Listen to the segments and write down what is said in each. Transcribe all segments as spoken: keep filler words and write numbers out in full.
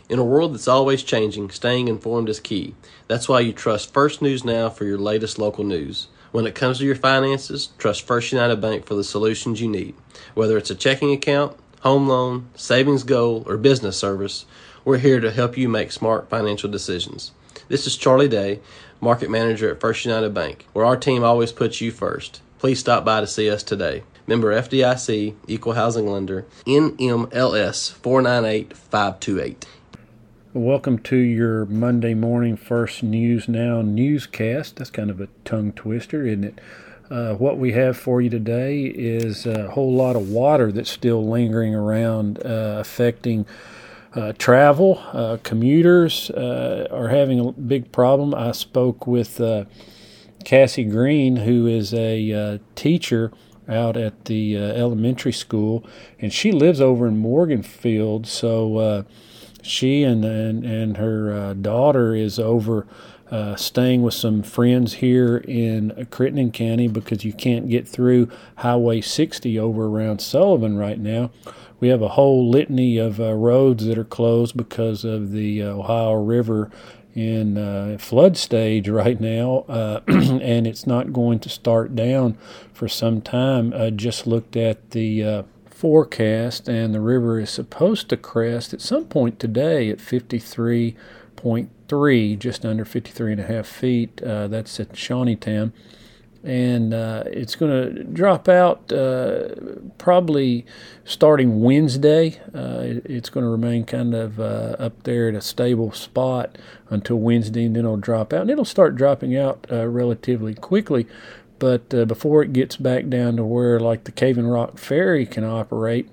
In a world that's always changing, staying informed is key. That's why you trust First News Now for your latest local news. When it comes to your finances, trust First United Bank for the solutions you need. Whether it's a checking account, home loan, savings goal, or business service, we're here to help you make smart financial decisions. This is Charlie Day, Market Manager at First United Bank, where our team always puts you first. Please stop by to see us today. Member F D I C, Equal Housing Lender, N M L S four nine eight five two eight. Welcome to your Monday morning First News Now newscast. That's kind of a tongue twister, isn't it? Uh, what we have for you today is a whole lot of water that's still lingering around, uh, affecting uh, travel. Uh, commuters uh, are having a big problem. I spoke with uh, Cassie Green, who is a uh, teacher out at the uh, elementary school, and she lives over in Morganfield, so uh, she and, and, and her uh, daughter is over uh, staying with some friends here in Crittenden County because you can't get through Highway sixty over around Sullivan right now. We have a whole litany of uh, roads that are closed because of the uh, Ohio River in uh, flood stage right now, uh, and it's not going to start down for some time. I just looked at the uh, forecast, and the river is supposed to crest at some point today at fifty-three point three, just under fifty-three and a half feet. Uh, that's at Shawneetown. And uh, it's going to drop out uh, probably starting Wednesday. Uh, it, it's going to remain kind of uh, up there at a stable spot until Wednesday, and then it'll drop out. And it'll start dropping out uh, relatively quickly. But uh, before it gets back down to where like the Cave and Rock Ferry can operate,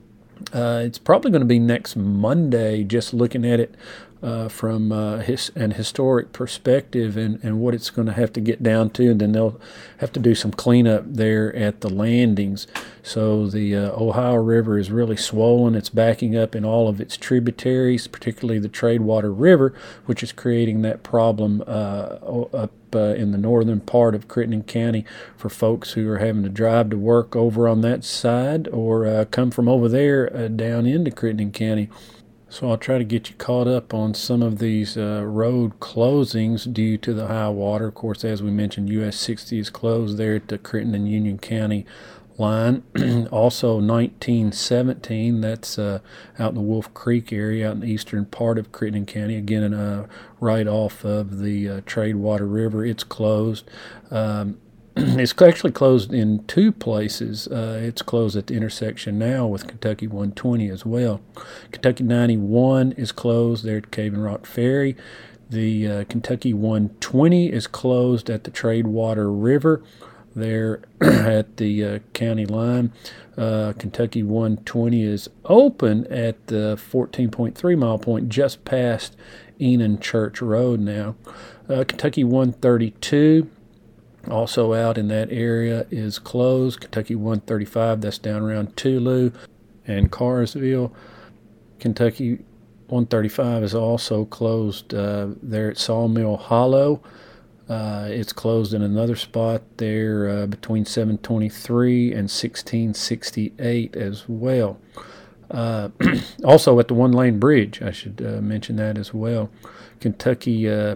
uh, it's probably going to be next Monday, just looking at it uh, from uh, his, an historic perspective and, and what it's going to have to get down to. And then they'll have to do some cleanup there at the landings. So the uh, Ohio River is really swollen. It's backing up in all of its tributaries, particularly the Tradewater River, which is creating that problem uh, up Uh, in the northern part of Crittenden County for folks who are having to drive to work over on that side or uh, come from over there uh, down into Crittenden County. So I'll try to get you caught up on some of these uh, road closings due to the high water. Of course, as we mentioned, U S sixty is closed there at the Crittenden Union County line. Also nineteen seventeen, that's uh, out in the Wolf Creek area, out in the eastern part of Crittenden County, again uh, right off of the uh, Tradewater River. It's closed. Um, it's actually closed in two places. Uh, it's closed at the intersection now with Kentucky one twenty as well. Kentucky ninety-one is closed there at Cave and Rock Ferry. The uh, Kentucky one twenty is closed at the Tradewater River there at the uh, county line. Uh, Kentucky one twenty is open at the fourteen point three mile point just past Enon Church Road now. Uh, Kentucky one thirty-two, also out in that area, is closed. Kentucky one thirty-five, that's down around Tulu and Carsville. Kentucky one thirty-five is also closed uh, there at Sawmill Hollow. Uh, it's closed in another spot there uh, between seven twenty-three and sixteen sixty-eight as well. Uh, also at the one-lane bridge, I should uh, mention that as well. Kentucky uh,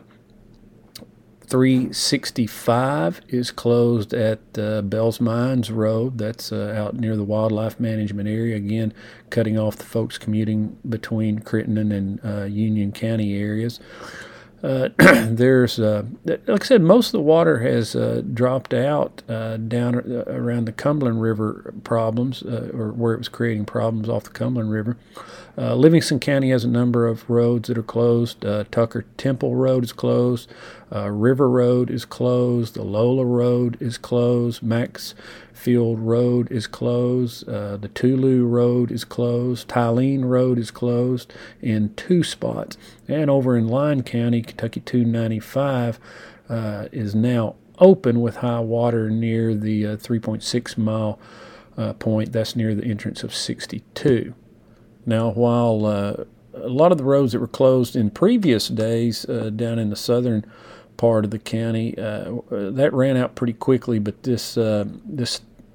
three sixty-five is closed at uh, Bells Mines Road. That's uh, out near the Wildlife Management area, again cutting off the folks commuting between Crittenden and uh, Union County areas. Uh, there's, uh, like I said, most of the water has uh, dropped out uh, down around the Cumberland River problems, uh, or where it was creating problems off the Cumberland River. Uh, Livingston County has a number of roads that are closed. Uh, Tucker Temple Road is closed. Uh, River Road is closed. The Lola Road is closed. Maxfield Road is closed. Uh, the Tulu Road is closed. Tylene Road is closed in two spots. And over in Lyon County, Kentucky two ninety-five uh, is now open with high water near the uh, three point six mile uh, point. That's near the entrance of sixty-two. Now, while uh, a lot of the roads that were closed in previous days uh, down in the southern part of the county, uh, that ran out pretty quickly, but this uh, this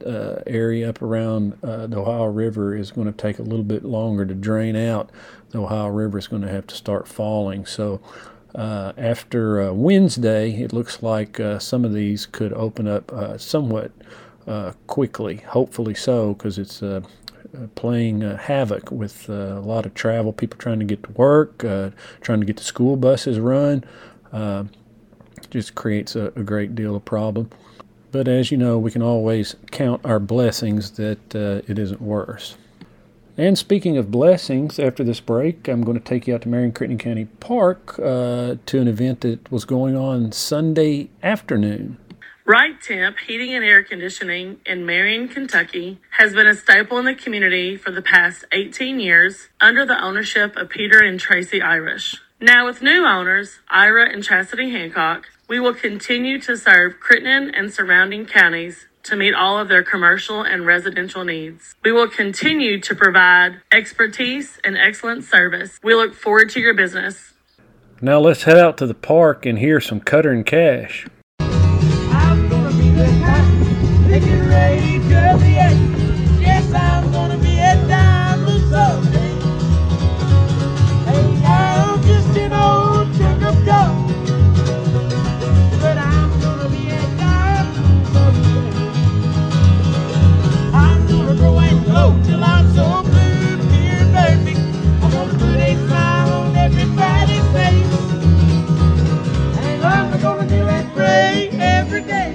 uh, area up around uh, the Ohio River is going to take a little bit longer to drain out. The Ohio River is going to have to start falling. So uh, after uh, Wednesday, it looks like uh, some of these could open up uh, somewhat uh, quickly, hopefully so, because it's uh, playing uh, havoc with uh, a lot of travel, people trying to get to work, uh, trying to get the school buses run. Uh, just creates a, a great deal of problem. But as you know, we can always count our blessings that uh, it isn't worse. And speaking of blessings, after this break, I'm going to take you out to Marion-Crittenden County Park uh, to an event that was going on Sunday afternoon. Right Temp Heating and Air Conditioning in Marion, Kentucky has been a staple in the community for the past eighteen years under the ownership of Peter and Tracy Irish. Now with new owners, Ira and Chastity Hancock, we will continue to serve Crittenden and surrounding counties to meet all of their commercial and residential needs. We will continue to provide expertise and excellent service. We look forward to your business. Now let's head out to the park and hear some Cutter and Cash. I'm gonna be the cat, making ready to the end. Yes, I'm gonna be a diamond someday. Hey, I'm just an old checkup dog, but I'm gonna be a diamond someday. I'm gonna grow and glow till I'm so blue, clear, perfect. I'm gonna put a smile on everybody's face, and I'm gonna do and pray every day.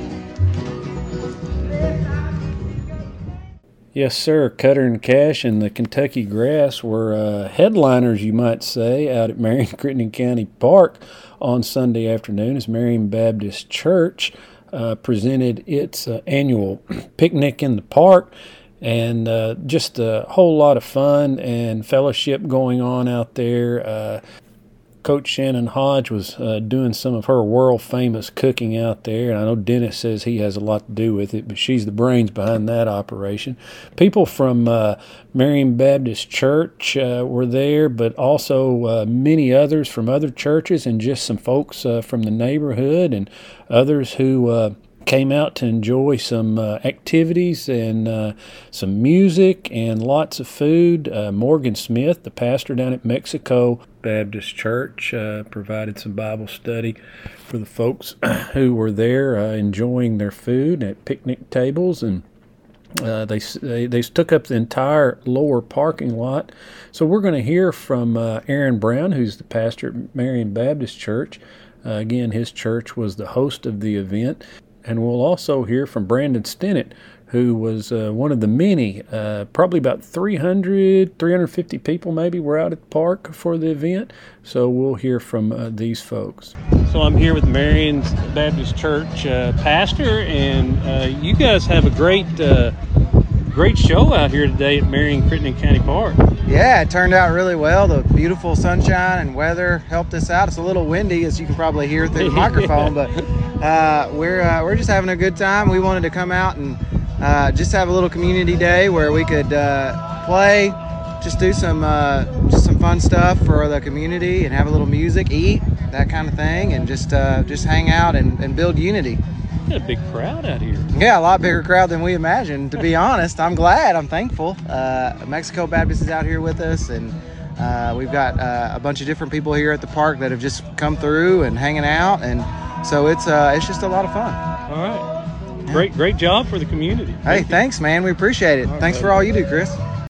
Yes, sir. Cutter and Cash and the Kentucky Grass were uh, headliners, you might say, out at Marion-Crittenden County Park on Sunday afternoon as Marion Baptist Church uh, presented its uh, annual picnic in the park. And uh, just a whole lot of fun and fellowship going on out there. Uh, Coach Shannon Hodge was uh, doing some of her world-famous cooking out there, and I know Dennis says he has a lot to do with it, but she's the brains behind that operation. People from uh, Marion Baptist Church uh, were there, but also uh, many others from other churches and just some folks uh, from the neighborhood and others who uh, came out to enjoy some uh, activities and uh, some music and lots of food. Uh, Morgan Smith, the pastor down at Mexico Baptist Church, uh, provided some Bible study for the folks who were there uh, enjoying their food at picnic tables, and uh, they, they they took up the entire lower parking lot. So we're going to hear from uh, Aaron Brown, who's the pastor at Marion Baptist Church. Uh, again, his church was the host of the event. And we'll also hear from Brandon Stennett, who was uh, one of the many, uh, probably about three hundred, three hundred fifty people maybe were out at the park for the event. So we'll hear from uh, these folks. So I'm here with Marion Baptist Church uh, pastor, and uh, you guys have a great, uh, great show out here today at Marion-Crittenden County Park. Yeah, it turned out really well. The beautiful sunshine and weather helped us out. It's a little windy, as you can probably hear through the microphone, but uh, we're uh, we're just having a good time. We wanted to come out and uh, just have a little community day where we could uh, play, just do some uh, just some fun stuff for the community, and have a little music, eat, that kind of thing, and just uh, just hang out and, and build unity. Got a big crowd out here. Yeah, a lot bigger crowd than we imagined, to be honest. I'm glad. I'm thankful. Uh, Mexico Baptist is out here with us, and uh, we've got uh, a bunch of different people here at the park that have just come through and hanging out, and so it's uh, it's just a lot of fun. All right. Yeah. Great, great job for the community. Hey, Thank thanks, man. We appreciate it. All thanks right, for all you do, Chris.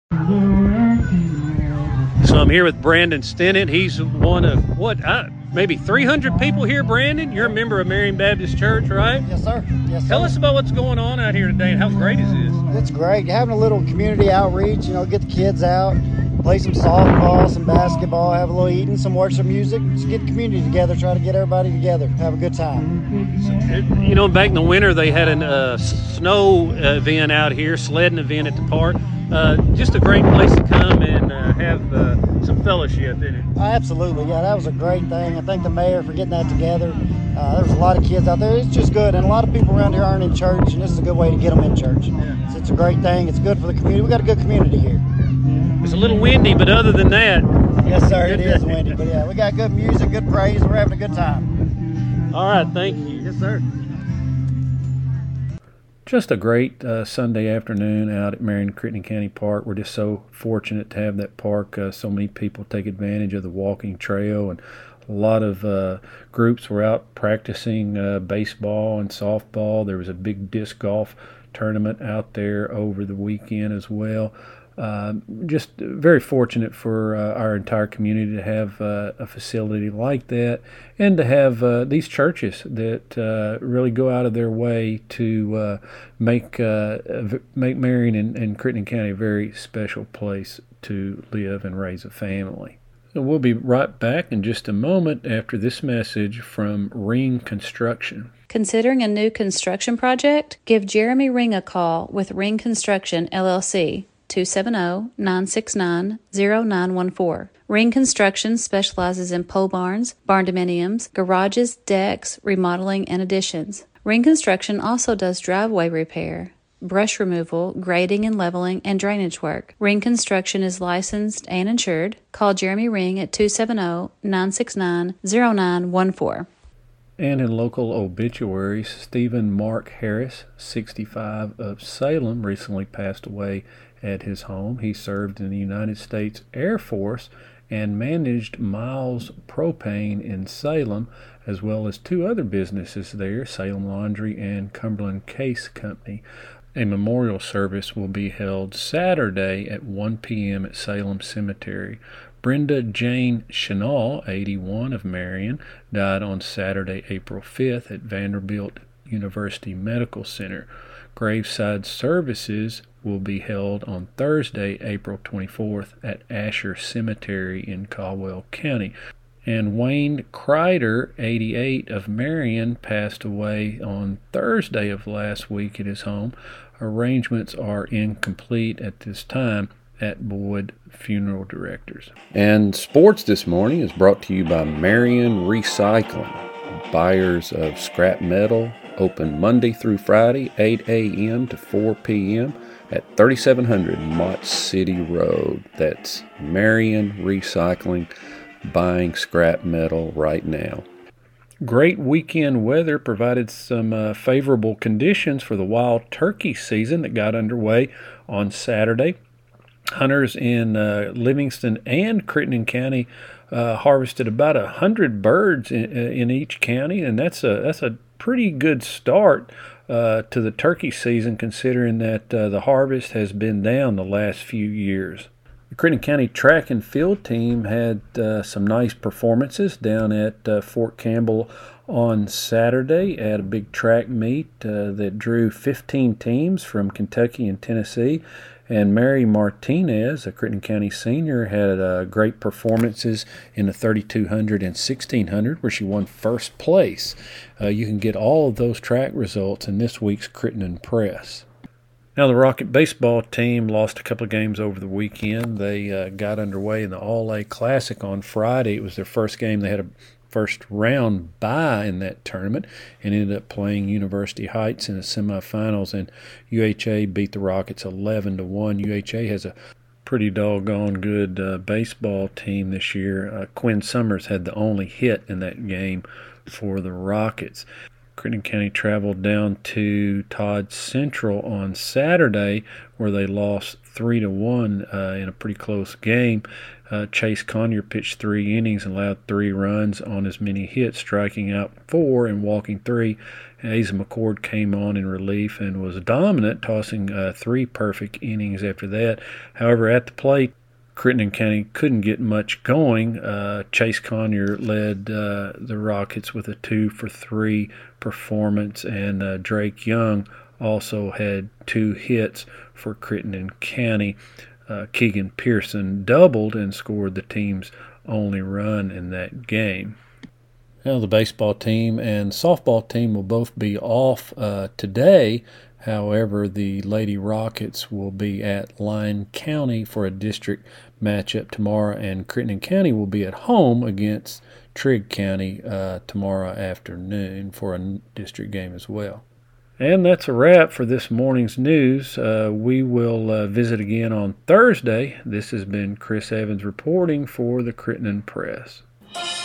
So I'm here with Brandon Stennett. He's one of, what, uh, maybe three hundred people here, Brandon? You're a member of Marion Baptist Church, right? Yes, sir. Yes, sir. Tell us about what's going on out here today and how great is this? It's great. Having a little community outreach, you know, get the kids out, play some softball, some basketball, have a little eating, some work, some music. Just get the community together, try to get everybody together, have a good time. So, you know, back in the winter, they had a uh, snow event out here, sledding event at the park. Uh, just a great place to come and uh, have uh, some fellowship in it. Absolutely, yeah, that was a great thing. I thank the mayor for getting that together. Uh, there was a lot of kids out there. It's just good, and a lot of people around here aren't in church, and this is a good way to get them in church. Yeah. So it's a great thing. It's good for the community. We got a good community here. It's a little windy, but other than that, yes, sir, it is windy, but yeah, we got good music, good praise. We're having a good time. All right, thank you. Yes, sir. just a great uh, Sunday afternoon out at Marion Crittenden County Park. We're just so fortunate to have that park. Uh, so many people take advantage of the walking trail, and a lot of uh, groups were out practicing uh, baseball and softball. There was a big disc golf tournament out there over the weekend as well. Uh, just very fortunate for uh, our entire community to have uh, a facility like that, and to have uh, these churches that uh, really go out of their way to uh, make uh, make Marion and, and Crittenden County a very special place to live and raise a family. So we'll be right back in just a moment after this message from Ring Construction. Considering a new construction project? Give Jeremy Ring a call with Ring Construction, L L C, two seven zero, nine six nine, zero nine one four. Ring Construction specializes in pole barns, barn dominiums, garages, decks, remodeling, and additions. Ring Construction also does driveway repair, brush removal, grading and leveling, and drainage work. Ring Construction is licensed and insured. Call Jeremy Ring at two seven zero, nine six nine, zero nine one four. And in local obituaries, Stephen Mark Harris, sixty-five, of Salem, recently passed away at his home. He served in the United States Air Force and managed Miles Propane in Salem, as well as two other businesses there, Salem Laundry and Cumberland Case Company. A memorial service will be held Saturday at one p.m. at Salem Cemetery. Brenda Jane Chenal, eighty-one, of Marion, died on Saturday, April fifth at Vanderbilt University Medical Center. Graveside services will be held on Thursday, April twenty-fourth at Asher Cemetery in Caldwell County. And Wayne Kreider, eighty-eight, of Marion, passed away on Thursday of last week at his home. Arrangements are incomplete at this time at Boyd Funeral Directors. And sports this morning is brought to you by Marion Recycling. Buyers of scrap metal, open Monday through Friday, eight a.m. to four p.m. at thirty-seven hundred Mott City Road. That's Marion Recycling, buying scrap metal right now. Great weekend weather provided some uh, favorable conditions for the wild turkey season that got underway on Saturday. Hunters in uh, Livingston and Crittenden County uh, harvested about a hundred birds in, in each county, and that's a that's a pretty good start uh, to the turkey season, considering that uh, the harvest has been down the last few years. The Crittenden County track and field team had uh, some nice performances down at uh, Fort Campbell on Saturday at a big track meet uh, that drew fifteen teams from Kentucky and Tennessee. And Mary Martinez, a Crittenden County senior, had uh, great performances in the thirty-two hundred and sixteen hundred, where she won first place. Uh, you can get all of those track results in this week's Crittenden Press. Now, the Rocket baseball team lost a couple of games over the weekend. They uh, got underway in the All-A Classic on Friday. It was their first game. They had a first round bye in that tournament and ended up playing University Heights in the semifinals, and U H A beat the Rockets eleven to one. U H A has a pretty doggone good uh, baseball team this year. Uh, Quinn Summers had the only hit in that game for the Rockets. Crittenden County traveled down to Todd Central on Saturday, where they lost three to one uh, in a pretty close game. Uh, Chase Conyer pitched three innings and allowed three runs on as many hits, striking out four and walking three. Asa McCord came on in relief and was dominant, tossing uh, three perfect innings after that. However, at the plate, Crittenden County couldn't get much going. Uh, Chase Conyer led uh, the Rockets with a two for three performance, and uh, Drake Young also had two hits for Crittenden County. Uh, Keegan Pearson doubled and scored the team's only run in that game. Now, the baseball team and softball team will both be off uh, today. However, the Lady Rockets will be at Lyon County for a district matchup tomorrow, and Crittenden County will be at home against Trigg County uh, tomorrow afternoon for a district game as well. And that's a wrap for this morning's news. Uh, we will uh, visit again on Thursday. This has been Chris Evans reporting for the Crittenden Press.